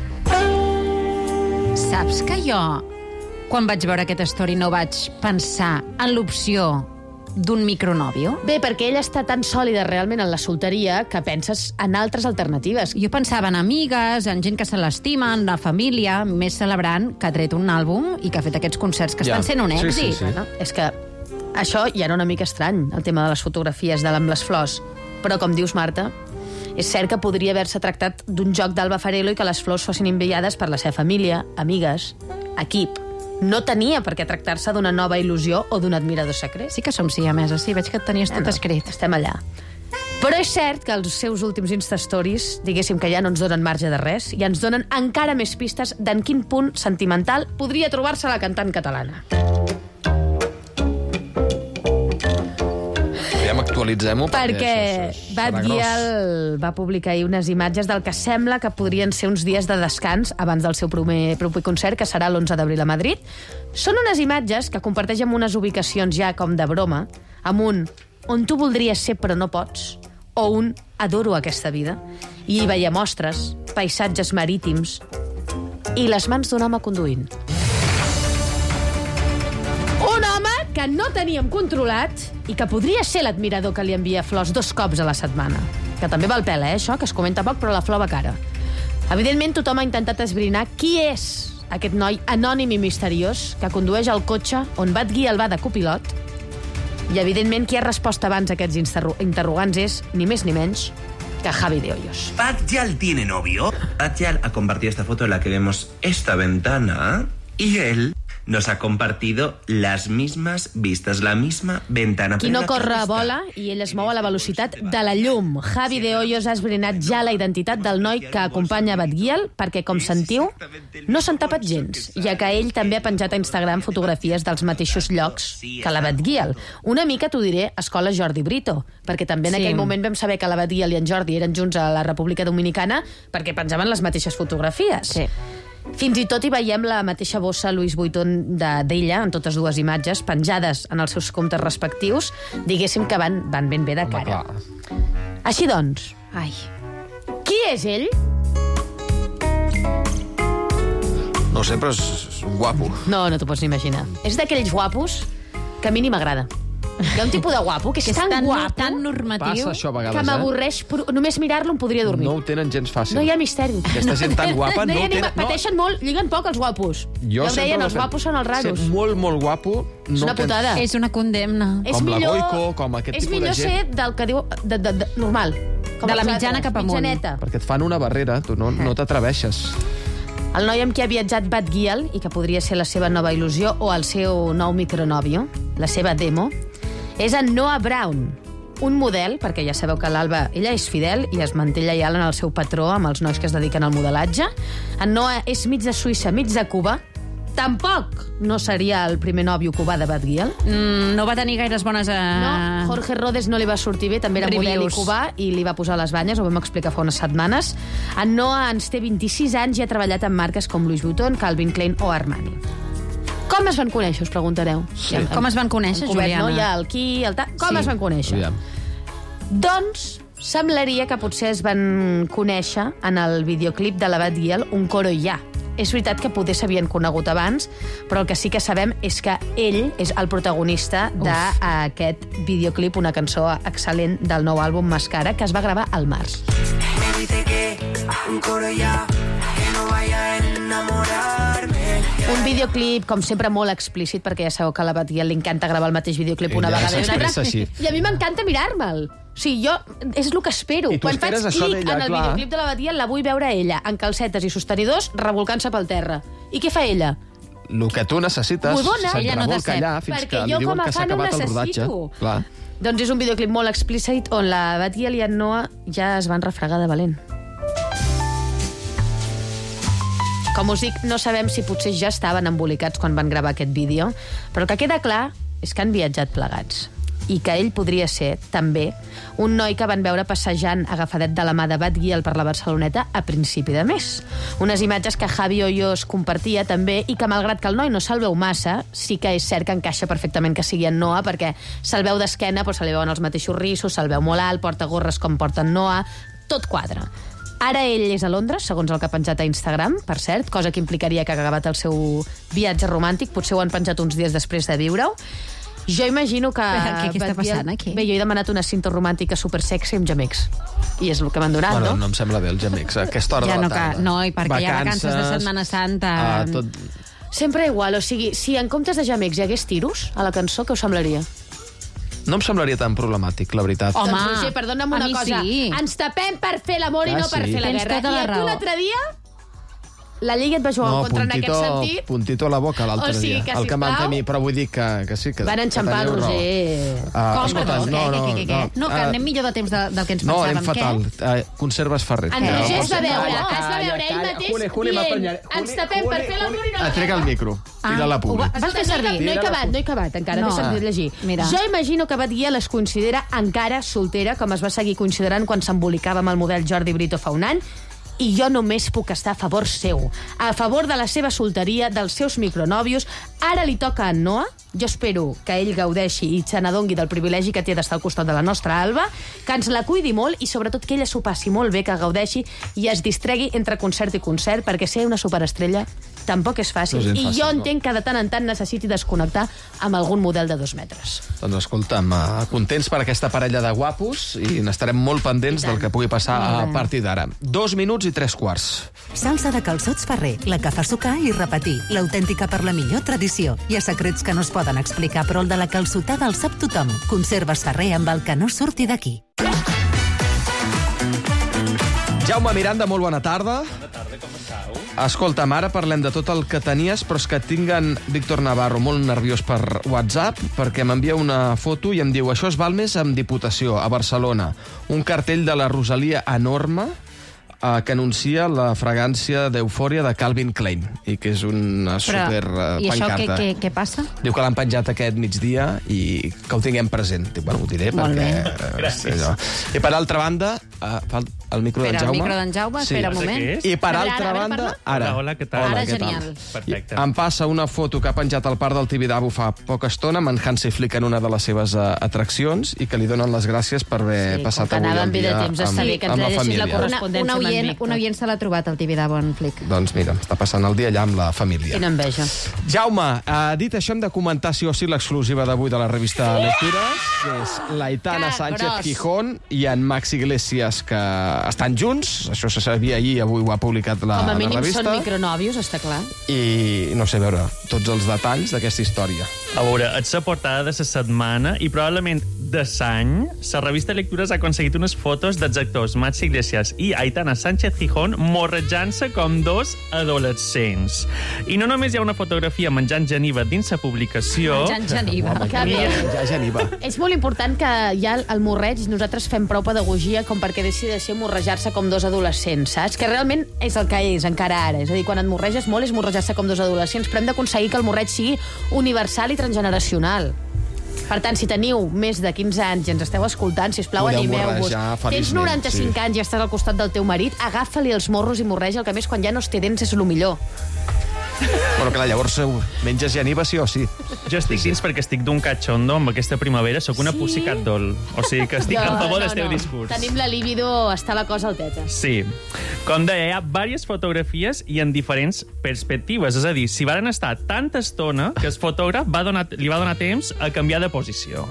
Saps que jo, quan vaig veure aquest story, no vaig pensar en l'opció d'un micronòvio? Bé, perquè ella està tan sòlida realment en la solteria que penses en altres alternatives. Jo pensava en amigues, en gent que se l'estima, en la família, més celebrant que ha tret un àlbum i que ha fet aquests concerts que Ja. estan sent un Sí, èxit. sí, sí. Bueno, és que això ja era una mica estrany, el tema de les fotografies amb les flors. Però, com dius, Marta, és cert que podria haver-se tractat d'un joc d'Alba Farelo i que les flors fossin enviades per la seva família, amigues, equip. No tenia per què tractar-se d'una nova il·lusió o d'un admirador secret. Sí que som siameses, sí, veig que et tenies tot escrit. Estem allà. Però és cert que els seus últims Insta-stories, diguéssim que ja no ens donen marge de res, i ens donen encara més pistes d'en quin punt sentimental podria trobar-se la cantant catalana. Actualitzem-ho Perquè això serà Batguiel va publicar ahir unes imatges del que sembla que podrien ser uns dies de descans abans del seu proper concert, que serà l'11 d'abril a Madrid. Són unes imatges que comparteix amb unes ubicacions ja com de broma, amb un on tu voldries ser però no pots, o un adoro aquesta vida. I hi veia mostres, paisatges marítims i les mans d'un home conduint. Un home que no teníem controlat i que podria ser l'admirador que li envia flors 2 cops a la setmana. Que també val pela, això, que es comenta poc, però la flor va cara. Evidentment, tothom ha intentat esbrinar qui és aquest noi anònim i misteriós que condueix el cotxe on Batguiel va de copilot. I, evidentment, qui ha respost abans a aquests interrogants és, ni més ni menys, que Javi de Hoyos. Badjal tiene novio. Badjal ha compartido esta foto en la que vemos esta ventana y él nos ha compartido las mismas vistas, la misma ventana. Qui no corre vola i ell es mou a la velocitat de la llum. Javi de Hoyos ha esbrinat ja la identitat del noi que acompanya Badguiel perquè, com sentiu, no s'han tapat gens, ja que ell també ha penjat a Instagram fotografies dels mateixos llocs que la Badguiel. Una mica, t'ho diré, escola Jordi Brito, perquè també en aquell moment vam saber que la Badguiel i en Jordi eren junts a la República Dominicana perquè penjaven les mateixes fotografies. Sí. Fins i tot hi veiem la mateixa bossa Louis Vuitton d'ella, en totes dues imatges, penjades en els seus comptes respectius, diguéssim que van ben bé de cara. Així doncs, qui és ell? No sé, però és guapo. No t'ho pots ni imaginar. És d'aquells guapos que a mi ni m'agrada. Hi ha un tipus de guapo que és tan guapo, tan normatiu, Passa això a vegades, que m'avorreix. Només mirar-lo em podria dormir. No ho tenen gens fàcil. No hi ha misteri. Aquesta gent tan guapa no ho tenen... Pateixen molt, lliguen poc els guapos. Jo ja ho deien, els guapos són els raros. Ser molt guapo... És una putada. És una condemna. Com la Goico, com aquest tipus de gent. És millor ser del que diu... normal. De la mitjana cap amunt. Mitjaneta. Perquè et fan una barrera, tu no t'atreveixes. El noi amb qui ha viatjat Badguiel, i que podria ser la seva nova il·lusió o el seu nou micronòvio, la seva demo, és en Noah Brown, un model, perquè ja sabeu que l'Alba, ella és fidel i es manté lleial en el seu patró amb els nois que es dediquen al modelatge. En Noah és mig de Suïssa, mig de Cuba. Tampoc no seria el primer nòvio cubà de Badguiel. No va tenir gaires bones... No, Jorge Rodes no li va sortir bé, també era model i cubà, i li va posar les banyes, ho vam explicar fa unes setmanes. En Noah ens té 26 anys i ha treballat en marques com Louis Vuitton, Calvin Klein o Armani. Com es van conèixer, us preguntareu? Sí. Com es van conèixer, Juliana? No? Hi ha el qui, el ta... Com es van conèixer? Doncs semblaria que potser es van conèixer en el videoclip de la Badguiel, Un coro i ja. És veritat que potser s'havien conegut abans, però el que sí que sabem és que ell és el protagonista d'aquest videoclip, una cançó excel·lent del nou àlbum Mascara, que es va gravar al març. Me dice que un coro ya, que no vaya a enamorarme. Un videoclip, com sempre, molt explícit, perquè ja sabeu que a la Badguiel li encanta gravar el mateix videoclip una vegada i una altra. I a mi m'encanta mirar-me'l. O sigui, jo és el que espero. Quan faig clic en el videoclip de la Badguiel, la vull veure ella, en calcetes i sostenidors, revolcant-se pel terra. I què fa ella? El que tu necessites se't revolca allà fins que li diuen que s'ha acabat el rodatge. Clar. Doncs és un videoclip molt explícit on la Badguiel i en Noah ja es van refregar de valent. Com us dic, no sabem si potser ja estaven embolicats quan van gravar aquest vídeo, però el que queda clar és que han viatjat plegats. I que ell podria ser, també, un noi que van veure passejant agafadet de la mà de Badguiel per la Barceloneta a principi de mes. Unes imatges que Javi Hoyos compartia també i que, malgrat que el noi no se'l veu massa, sí que és cert que encaixa perfectament que sigui en Noah, perquè se'l veu d'esquena, però se li veuen els mateixos rissos, se'l veu molt alt, porta gorres com porta en Noah, tot quadra. Ara ell és a Londres, segons el que ha penjat a Instagram, per cert, cosa que implicaria que ha acabat el seu viatge romàntic, potser ho han penjat uns dies després de viure-ho. Jo imagino que... Què està passant aquí? Bé, jo he demanat una cinta romàntica supersexy amb gemecs. I és el que m'han donat, no? No em sembla bé, els gemecs, a aquesta hora de la tarda. No, i perquè hi ha vacances de Setmana Santa... Sempre igual, o sigui, si en comptes de gemecs hi hagués tiros a la cançó, què us semblaria? No em semblaria tan problemàtic, la veritat. Home, doncs, Roger, perdona'm una cosa. Sí. Ens tapem per fer l'amor i no per fer la guerra. I tu l'altre dia... La Lliga et va jugar en contra en aquest sentit. Puntito a la boca l'altre dia. El que m'han mi, però vull dir que sí. Van enxampar el Roger. No, que anem millor de temps del que ens pensàvem. No, anem fatal. Conserves Ferrer. En Roger es va veure ell mateix dient ens tapem per fer l'amor i no la guerra. Trega el micro. Tira-la públic. Vas fer servir. No he acabat encara, deixa'm llegir. Jo imagino que Badguiel es considera encara soltera, com es va seguir considerant quan s'embolicava amb el model Jordi Brito fa un any, i jo només puc estar a favor seu, a favor de la seva solteria, dels seus micronòvios. Ara li toca a en Noah. Jo espero que ell gaudeixi i se n'adongui del privilegi que té d'estar al costat de la nostra Alba, que ens la cuidi molt i sobretot que ella s'ho passi molt bé, que gaudeixi i es distregui entre concert i concert, perquè ser una superestrella tampoc és fàcil. I jo entenc que de tant en tant necessiti desconnectar amb algun model de 2 metres. Doncs escolta'm, contents per aquesta parella de guapos i n'estarem molt pendents del que pugui passar a partir d'ara. 2 minuts i 3 quarts. Salsa de calçots Ferrer, la que fa sucar i repetir, l'autèntica per la millor tradició. Hi ha secrets que no es poden explicar, però el de la calçotada el sap tothom. Conserves Ferrer amb el que no surti d'aquí. Jaume Miranda, molt bona tarda. Bona tarda, com estàu? Escolta'm, ara parlem de tot el que tenies, però és que tinc en Víctor Navarro molt nerviós per WhatsApp, perquè m'envia una foto i em diu: això és Balmes amb Diputació, a Barcelona. Un cartell de la Rosalia enorme que anuncia la fragància d'Eufòria de Calvin Klein, i que és una super I això pancarta. què passa? Diu que l'han penjat aquest migdia i que ho tinguem present. Dic, bueno, ho diré Molt perquè... Gràcies. I per altra banda, el micro d'en Espera, Jaume. el micro d'en Jaume, Sí. espera un moment. I per A veure, altra ara, banda... parla. Hola, què tal? Ara què tal? genial. Perfecte. Em passa una foto que ha penjat al parc del Tibidabo fa poca estona amb en Hansi Flick en una de les seves atraccions i que li donen les gràcies per haver passat com que avui el anàvem bé de dia temps, està bé que ens amb la llegeixis la família. correspondència amb en Víctor. Un oient se l'ha trobat al Tibidabo en Flick. Doncs mira, està passant el dia allà amb la família. Quina enveja. Jaume, dit això, hem de comentar sí o sí l'exclusiva d'avui de la revista Lectures, que és l'Aitana Sánchez Cabrós. Gijón i en Max Iglesias, que estan junts. Això se sabia ahir, avui ho ha publicat la Com a mínim revista. són micronòvios, està clar. I no sé, a veure, tots els detalls d'aquesta història. A veure, és la portada de la setmana i probablement de l'any, la revista Lectures ha aconseguit unes fotos dels actors Max Iglesias i Aitana Sánchez Gijón morrejant-se com dos adolescents. I no només hi ha una fotografia menjant geniva dins la publicació... Menjant geniva. Que bé. Ja geniva. És molt important que ja el morreig nosaltres fem prou pedagogia com perquè deixi de ser morrejar-se com dos adolescents, saps? Que realment és el que és encara ara. És a dir, quan et morreges molt és morrejar-se com dos adolescents, però hem d'aconseguir que el morreig sigui universal i transgeneracional. Per tant, si teniu més de 15 anys i ens esteu escoltant, sisplau, Podeu animeu-vos. morrejar Tens feliçment, 95 sí. anys i estàs al costat del teu marit, agafa-li els morros i morreja, el que més quan ja no es té dents és el millor. Però clar, llavors menges geniva sí o sí. Jo estic dins perquè estic d'un cachondo amb aquesta primavera, sóc una Pussycat Doll. O sigui que estic en favor del teu discurs. Tenim la libido, està la cosa alteta. Sí. Com deia, hi ha diverses fotografies i en diferents perspectives. És a dir, si varen estar tanta estona que el fotògraf li va donar temps a canviar de posició.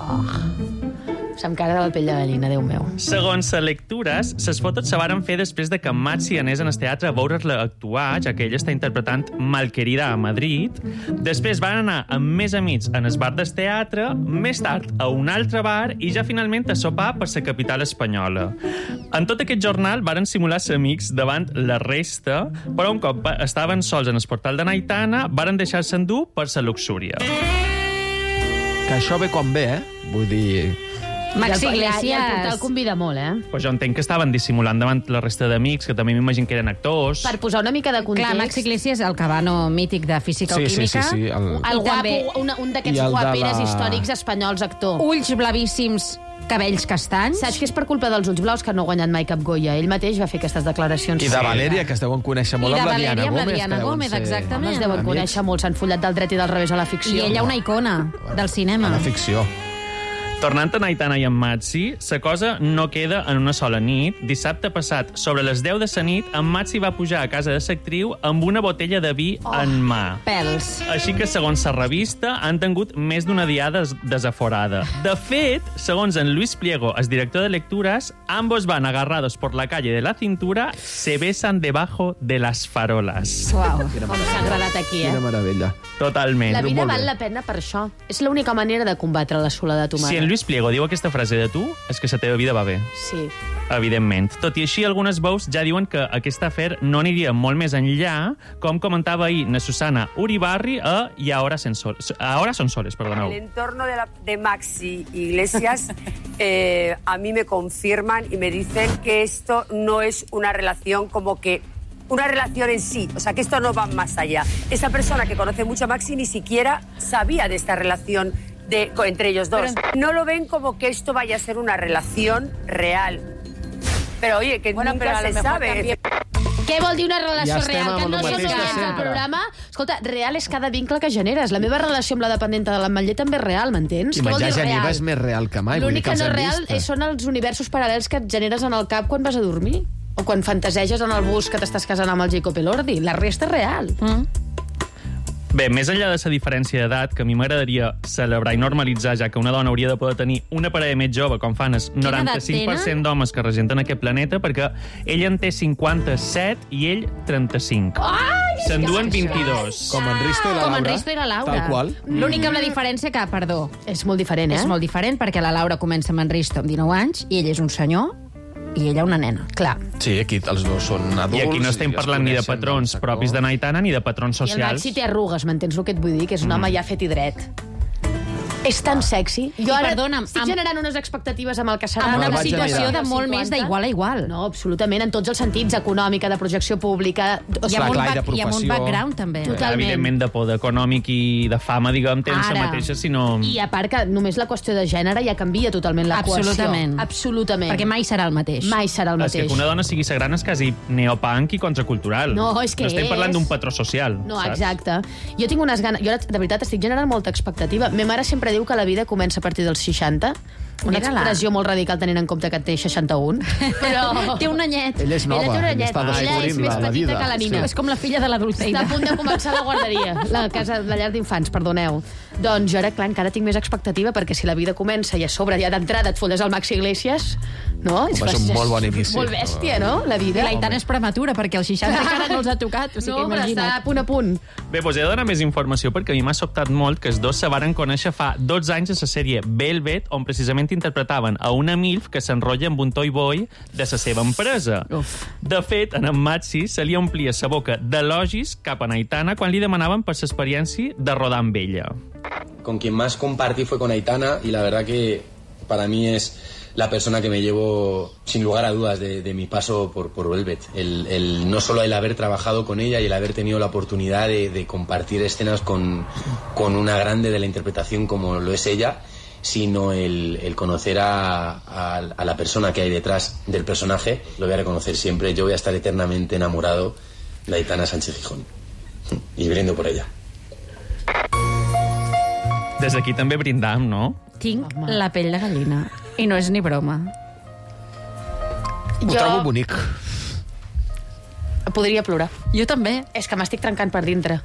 Se'm cara de la pell de gallina, Déu meu. Segons les lectures, les fotos se varen fer després de que Matzi anés al teatre a veure's-la actuar, ja que ella està interpretant Malquerida a Madrid. Després van anar amb més amics en el bar del teatre, més tard a un altre bar i ja finalment a sopar per la capital espanyola. En tot aquest jornal varen simular ser amics davant la resta, però un cop estaven sols en el portal de Naitana, varen deixar-se endur per la luxúria. Que això ve com ve, Vull dir... Max I el Iglesias... portal convida molt, Pues jo entenc que estaven dissimulant davant la resta d'amics, que també m'imagino que eren actors. Per posar una mica de context... Clar, Max Iglesias, el cabano mític de física o química. Sí. El I guapo, també un d'aquests I el de guaperes la- històrics espanyols, actor. ulls blavíssims, cabells castanys. Saps que és per culpa dels ulls blaus que no ha guanyat mai cap Goya? Ell mateix va fer aquestes declaracions. I de Valèria, que es deuen conèixer molt I de amb la Valèria Diana amb la Gómez. Diana que deuen Gómez, ser exactament. Es deuen amics. conèixer molt, s'han follat del dret i del revés a la ficció. I ella una icona del cinema. A la ficció. Tornant a Naitana i en Matzi, la cosa no queda en una sola nit. Dissabte passat, sobre les 10 de la nit, en Matzi va pujar a casa de l'actriu amb una botella de vi en mà. Pèls. Així que, segons la revista, han tingut més d'una diada desaforada. De fet, segons en Luis Pliego, el director de lectures, ambos van agarrados por la calle de la cintura, se besan debajo de las farolas. Uau, com s'ha agradat aquí, Quina meravella. Totalment. La vida molt val bé. la pena per això. És l'única manera de combatre la soledat humana. Si en Luis Pliego diu aquesta frase de tu, és que la teva vida va bé. Sí. Evidentment. Tot i així, algunes veus ja diuen que aquest afer no aniria molt més enllà, com comentava ahir na Susana Uribarri a I Ahora son soles, perdoneu. El entorno de Maxi Iglesias a mí me confirman y me dicen que esto no es una relación como que una relación en sí, o sea, que esto no va más allá. Esta persona que conoce mucho a Maxi ni siquiera sabía de esta relación entre ellos dos. No lo ven como que esto vaya a ser una relación real. Pero oye, que Bueno, nunca pero a lo se mejor sabe. también- Què vol dir una relació Ja estem real? Que amb no el som mateix de clients del sempre. programa? Escolta, real és cada vincle que generes. La meva relació amb la dependenta de l'Ametller també és real, m'entens? I Què vol menjar dir geniva real? és més real que mai. Vull dir L'únic que que els no és hem real vist. són els universos paral·lels que et generes en el cap quan vas a dormir. O quan fantaseges en el bus que t'estàs casant amb el Jacob Elordi. La resta és real. Bé, més enllà de la diferència d'edat, que a mi m'agradaria celebrar i normalitzar, ja que una dona hauria de poder tenir una parella més jove, com fan el Quina edat 95% d'homes que regenten aquest planeta, perquè ell en té 57 i ell 35. Ai, S'enduen 22. Com en Risto i la Com Laura. en Risto i la Laura. Tal qual. L'única amb la diferència que, perdó, És molt diferent, és molt diferent perquè la Laura comença amb en Risto amb 19 anys i ell és un senyor i ella una nena. Clar. Sí, aquí els dos són adults. I aquí no estem parlant ni de patrons propis de Aitana ni de patrons I el socials. Maxi té arrugues, m'entens el que et vull dir? Que és un home ja fet i dret. És tan sexy. Jo ara perdona'm, estic generant unes expectatives amb el que serà. Amb una el vaig situació mirar. de molt més d'igual a igual. No, absolutament, en tots els sentits, econòmica, de projecció pública... O I sigui, amb un, clar, i de i amb un professió. background, també. Totalment. Evidentment, de poder econòmic i de fama, diguem, tens la Ara. mateixa, sinó... I a part que només la qüestió de gènere ja canvia totalment l'equació. Absolutament. Absolutament. Perquè mai serà el mateix. Mai serà el És que mateix. una dona sigui sagrana és quasi neopunk i contracultural. No, és que no estem parlant és. d'un patró social, No, saps? exacte. Jo tinc unes ganes... Jo, de veritat, estic generant molta expectativa. Ma mare sempre diu que la vida comença a partir dels 60. Una Mira-la. expressió molt radical tenint en compte que té 61. Però... Té un anyet. Ella és nova, Ella té un ella anyet. està Ella és descobrint més la petita vida. que la Nina. És com la filla de la Està Dulceida. a punt de començar la guarderia, la casa de llar d'infants, perdoneu. Doncs jo ara, clar, encara tinc més expectativa, perquè si la vida comença i a sobre ja d'entrada et folles al Maxi Iglesias, no? Home, és un molt bon inici. Molt bèstia, no?, la vida. I l'Aitana és prematura, perquè els 60 encara no els ha tocat. O sigui, No, però està imagina't. a punt a punt. Bé, doncs he de donar més informació perquè a mi m'ha sobtat molt que els dos se varen conèixer fa 12 anys a la sèrie Velvet, on precisament interpretaven a una MILF que s'enrotlla amb un toy boy de la seva empresa. Uf. De fet, en Maxi se li omplia la boca d'elogis cap a Aitana quan li demanaven per l'experiència de rodar amb ella. Con quien más compartí fue con Aitana y la verdad que para mí es la persona que me llevo sin lugar a dudas de mi paso por Velvet. No solo el haber trabajado con ella y el haber tenido la oportunidad de compartir escenas con una grande de la interpretación como lo es ella, sino el conocer a la persona que hay detrás del personaje. Lo voy a reconocer siempre, yo voy a estar eternamente enamorado de Aitana Sánchez Gijón y brindo por ella. Des d'aquí també brindam, no? Tinc la pell de gallina. I no és ni broma. Ho trobo bonic. Podria plorar. Jo també. És que m'estic trencant per dintre.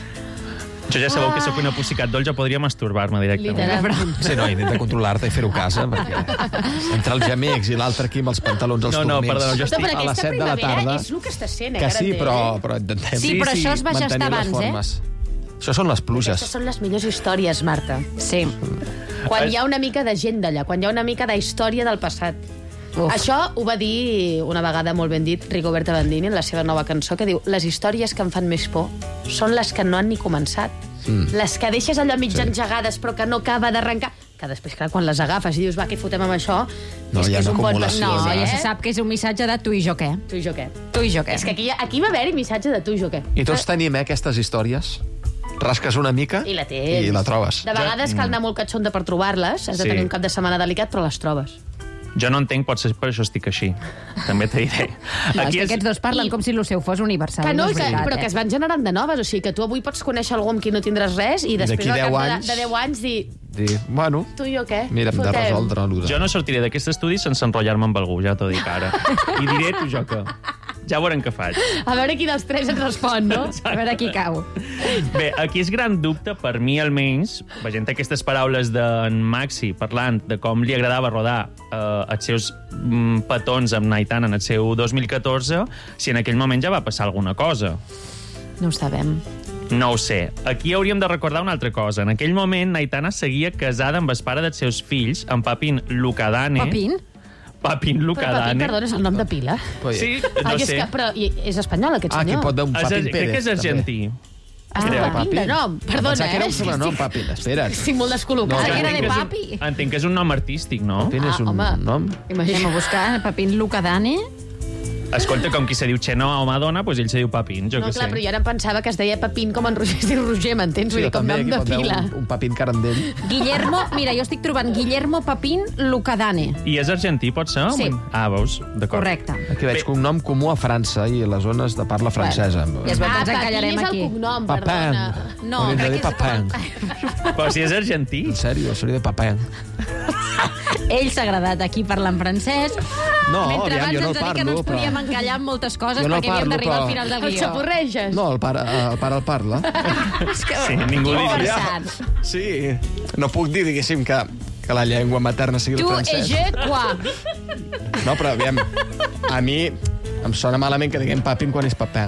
Jo ja sabeu que sóc una Pussycat Doll, ja podria masturbar-me directament. Literalment. Sí, no, intenta controlar-te i fer-ho a casa, perquè entre els gemecs i l'altre aquí amb els pantalons als No, turments perdó, jo estic a les 7 de la tarda. És el que estàs sent, Que sí, Garanter, però intentem Sí, però això es va gestar mantenir les abans, formes. Això són les pluges. Aquestes són les millors històries, Marta. Sí. Quan hi ha una mica de gent d'allà, quan hi ha una mica d'història del passat. Uf. Això ho va dir una vegada molt ben dit Rigoberta Bandini en la seva nova cançó, que diu: les històries que em fan més por són les que no han ni començat. Les que deixes allò mig engegades però que no acaba d'arrencar, que després, clar, quan les agafes i dius, va, què fotem amb això? No, és hi que ha és una un bon acumulació, No, pastís, ja se sap que és un missatge de tu i jo què. Tu i jo què? Tu i jo què. És que aquí va haver-hi missatge de tu i jo què? I tots tenim, aquestes històries. Rasques una mica I la tens. i la trobes. De vegades cal anar molt catxonda per trobar-les, has de Sí. tenir un cap de setmana delicat, però les trobes. Jo no entenc, potser per això estic així. També t'ho diré. No, és que aquests dos parlen com si el seu fos universal. Que no, és veritat, però que es van generant de noves, o sigui que tu avui pots conèixer algú amb qui no tindràs res i després D'aquí al 10 cap anys- de 10 anys dir, Dir, bueno, tu i jo què? mira, hem de Fotem. resoldre-ho. Jo no sortiré d'aquest estudi sense enrotllar-me amb algú, ja t'ho dic ara. I diré tu jo que. Ja veurem què faig. A veure qui dels tres ens respon, no? A veure qui cau. Bé, aquí és gran dubte, per mi almenys, veient aquestes paraules d'en Maxi parlant de com li agradava rodar els seus petons amb Aitana en el seu 2014, si en aquell moment ja va passar alguna cosa. No ho sabem. No ho sé. Aquí hauríem de recordar una altra cosa. En aquell moment, Aitana seguia casada amb el pare dels seus fills, en Papin Lucadane. Papin? Papin Però Lucadane. Papin, perdona, és el nom de pila? Sí, no Ai, és sé. que, però és espanyol, aquest senyor? Aquí pot haver un Papin Crec que és Pérez, argentí. Ah, Creu, Papin de nom. Perdona, Pensava que era un és que sobrenom, Papin. Espera't. estic molt descol·locat. No, que era entenc de que és papi. Entenc que és un nom artístic, no? Papin és un home. nom. Anem a buscar Papin Lucadane. Escolta, com qui se diu Xenoa o Madonna, doncs ell se diu Papin, jo No, què clar, sé. però jo ara em pensava que es deia Papin com en Roger, es diu Roger, m'entens? Vull dir, com nom de pila. un Papin Carandell. Guillermo, mira, jo estic trobant Guillermo Papin Lucadane. I és argentí, pot ser? Sí. Ah, veus? D'acord. Correcte. Aquí veig que un nom comú a França i a les zones de parla francesa. Ja es veu que ens Papin encallarem és aquí. el cognom, Papin. perdona. No, Hauríem de crec dir que és... Papin. Però si és argentí. En sèrio, seria de Papin. Ell s'ha agradat aquí parlant francès. No, Mentre aviam, abans jo no ens el ha dit que no parlo, ens podíem però... encallar amb moltes coses Jo no perquè havíem parlo, d'arribar al però- final del El guió. xapurreges? No, el pare el parla. És que... Sí, ningú li Que diria. versat. Sí, no puc dir, diguéssim, que la llengua materna sigui Tu el et francès. je quoi? No, però aviam, a mi em sona malament que diguem Papin quan és Papin.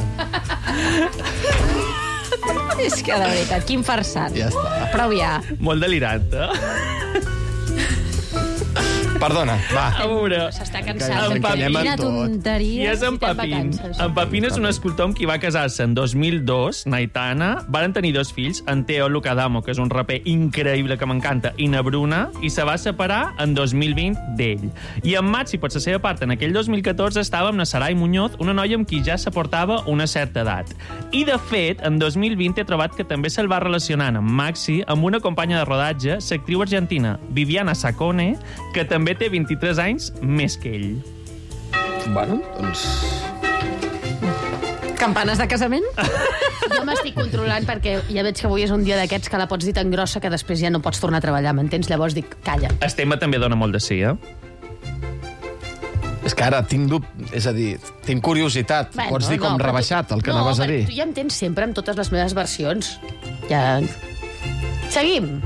És que, de veritat, quin farsat. Ja està. Prou ja. Molt delirant, eh? Perdona, va. A veure... S'està Que cansat. ens encallem en tot. tonteria. I és en Papín. En Papín és un escultor amb qui va casar-se en 2002, Naitana. Varen tenir 2 fills, en Teo Lucadamo, que és un raper increïble que m'encanta, i na Bruna, i se va separar en 2020 d'ell. I en Maxi, per la seva part, en aquell 2014 estava amb na Sarai Muñoz, una noia amb qui ja s'aportava una certa edat. I, de fet, en 2020 he trobat que també se'l va relacionant amb Maxi amb una companya de rodatge, l'actriu argentina Viviana Sacone, que també té 23 anys més que ell. Bueno, doncs... Campanes de casament? Jo m'estic controlant perquè ja veig que avui és un dia d'aquests que la pots dir tan grossa que després ja no pots tornar a treballar, m'entens? Llavors dic, calla. El tema també dona molt de sí, eh? És que ara tinc és a dir, tinc curiositat. Bueno, Pots dir com però rebaixat, el que no, anaves a dir. Tu ja em tens sempre amb totes les meves versions. Ja... Seguim.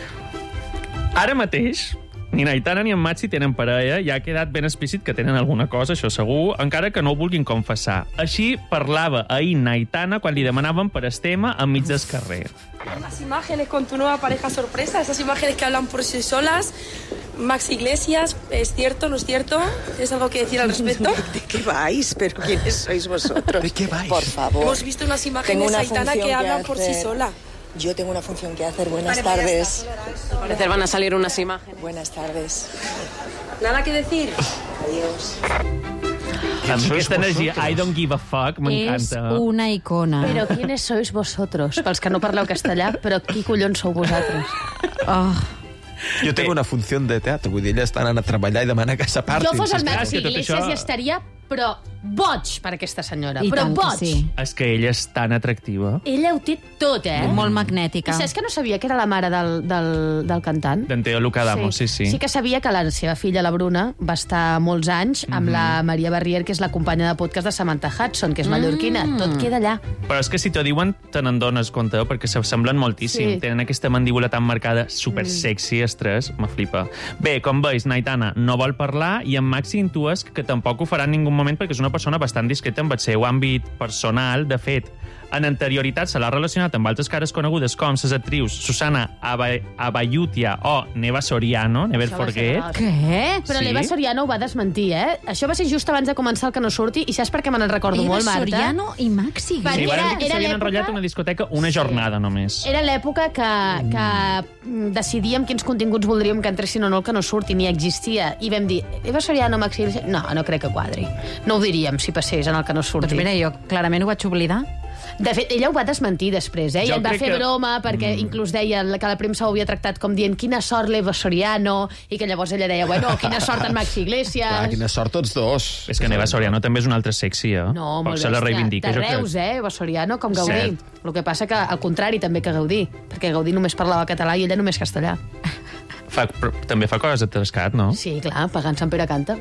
Ara mateix, ni Naitana ni en Maxi tenen parella, ja ha quedat ben explícit que tenen alguna cosa, això segur, encara que no ho vulguin confessar. Així parlava ahir Naitana quan li demanaven per el tema enmig del carrer. Las imágenes con tu nueva pareja sorpresa, esas imágenes que hablan por sí solas. Max Iglesias, ¿es cierto, no es cierto? ¿Tienes algo que decir al respecto? ¿De qué vais? ¿Pero quiénes sois vosotros? ¿De qué vais? Por favor. Hemos visto unas imágenes, Aitana, que hablan por sí sola. Yo tengo una función que hacer. Buenas tardes. Al parecer van a salir unas imágenes. Buenas tardes. ¿Nada que decir? Adiós. Amb aquesta energia, I don't give a fuck, És m'encanta. una icona. Però quines sois vosotros? Pels que no parleu castellà, però qui collons sou vosaltres? Oh. Jo tinc una funció de teatre, vull dir, ella està anant a treballar i demana que s'apartin. Jo fos el Clar, Max és que tot Iglesias això- i estaria, però boig per aquesta senyora. I però tant que boig. sí. És que ella és tan atractiva. Ella ho té tot, Molt I magnètica. saps que no sabia que era la mare del cantant? D'en Teo Lucadamo, sí. Sí que sabia que la seva filla, la Bruna, va estar molts anys amb la Maria Barrier, que és la companya de podcast de Samantha Hudson, que és mallorquina. Tot queda allà. Però és que si t'ho diuen, te n'adones compte, perquè s'assemblen moltíssim. Sí. Tenen aquesta mandíbula tan marcada, super sexy, estrès, me flipa. Bé, com veus, Naitana no vol parlar i en Maxi intues que tampoc ho farà en ningú moment perquè és una persona bastant discreta en el seu àmbit personal. De fet, en anterioritat se l'ha relacionat amb altres cares conegudes com les actrius Susana Abayutia o Neva Soriano, Never Això va ser Forget. gros. Què? Però Sí. l'Eva Soriano ho va desmentir, Això va ser just abans de començar el Que no surti, i saps per què me n'en recordo Eva molt, Marta? Soriano i Maxi. Perquè Sí, era s'havien l'època- enrotllat a una discoteca una jornada només. Era l'època que decidíem quins continguts voldríem que entressin o no el Que no surti, ni existia. I vam dir, Eva Soriano, Maxi Iglesias... No crec que quadri. No ho diríem si passés en el Que no surti. Doncs mira, jo clarament ho vaig oblidar. De fet, ella ho va desmentir després, I Jo en va crec fer que- broma, perquè inclús deia que la premsa ho havia tractat com dient quina sort l'Eva Soriano, i que llavors ella deia, bueno, quina sort en Maxi Iglesias. Clar, quina sort tots dos. És que Neva Soriano també és un altre sexy, No, molt se la bèstia. reivindica, De jo crec. Reus, Eva Soriano, com Gaudí. Cert. El que passa que, al contrari, també que Gaudí, perquè Gaudí només parlava català i ella només castellà. També fa coses de Trescat, no? Sí, clar, pagant Sant Pere canta.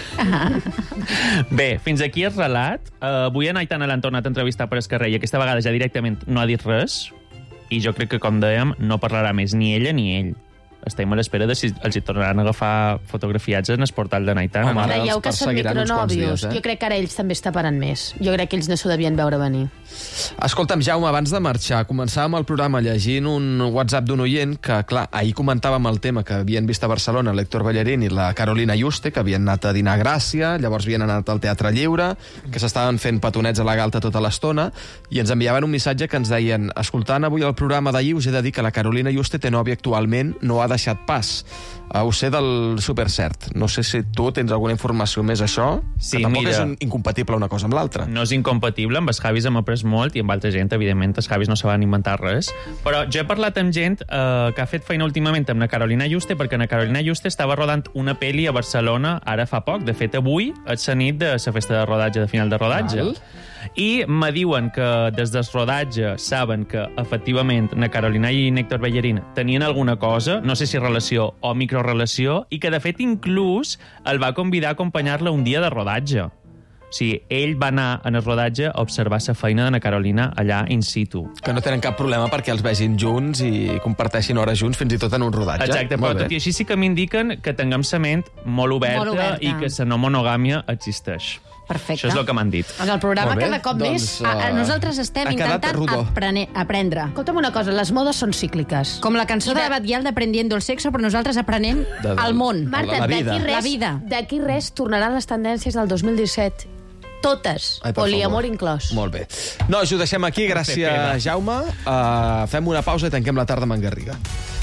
Bé, fins aquí el relat. Avui en Aitana l'han tornat a entrevistar per el carrer i aquesta vegada ja directament no ha dit res. I jo crec que, com dèiem, no parlarà més ni ella ni ell. Estem a l'espera de si els hi tornaran a agafar fotografiats en el portal de Naitana. Home, ara Creieu els que són perseguiran uns quants micronòvios? dies, Jo crec que ara ells també es taparan més. Jo crec que ells no s'ho devien veure venir. Escolta'm, Jaume, abans de marxar, començàvem el programa llegint un WhatsApp d'un oient que, clar, ahir comentàvem el tema que havien vist a Barcelona l'Héctor Ballerín i la Carolina Juste, que havien anat a dinar a Gràcia, llavors havien anat al Teatre Lliure, que s'estaven fent petonets a la galta tota l'estona, i ens enviaven un missatge que ens deien: escoltant avui el programa d'ahir, us he de dir que la Carolina Juste té nòvia actualment, no ha deixat pas. Ho sé del supercert. No sé si tu tens alguna informació més això, Sí, que tampoc mira. és incompatible una cosa amb l'altra. No és incompatible, amb els Javis hem après molt i amb altra gent, evidentment, els Javis no se van inventar res. Però jo he parlat amb gent que ha fet feina últimament amb la Carolina Juste, perquè la Carolina Juste estava rodant una pel·li a Barcelona ara fa poc. De fet, avui és la nit de la festa de rodatge, de final de rodatge. Val. I me diuen que des del rodatge saben que, efectivament, na Carolina i Héctor Ballerín tenien alguna cosa, no sé si relació o microrelació, i que, de fet, inclús el va convidar a acompanyar-la un dia de rodatge. O sigui, ell va anar en el rodatge a observar la feina de na Carolina allà in situ. Que no tenen cap problema perquè els vegin junts i comparteixin hores junts, fins i tot en un rodatge. Exacte, però Molt bé. tot i així sí que m'indiquen que tinguem la ment molt oberta Molt oberta. i que la no monogàmia existeix. Perfecte. Això és el que m'han dit. En el programa Molt bé. cada cop més... Nosaltres estem ha quedat intentant rodó. aprendre. Escolta'm una cosa, les modes són cícliques. Com la cançó de Batguial d'Aprendiendo el sexo, però nosaltres aprenem el món. Marta, la vida. d'aquí res, La vida. d'aquí res tornaran les tendències del 2017. Totes. Ai, per Poliamor favor. inclòs. Molt bé. No, ho deixem aquí. Gràcies, Jaume. Fem una pausa i tanquem la tarda amb en Garriga.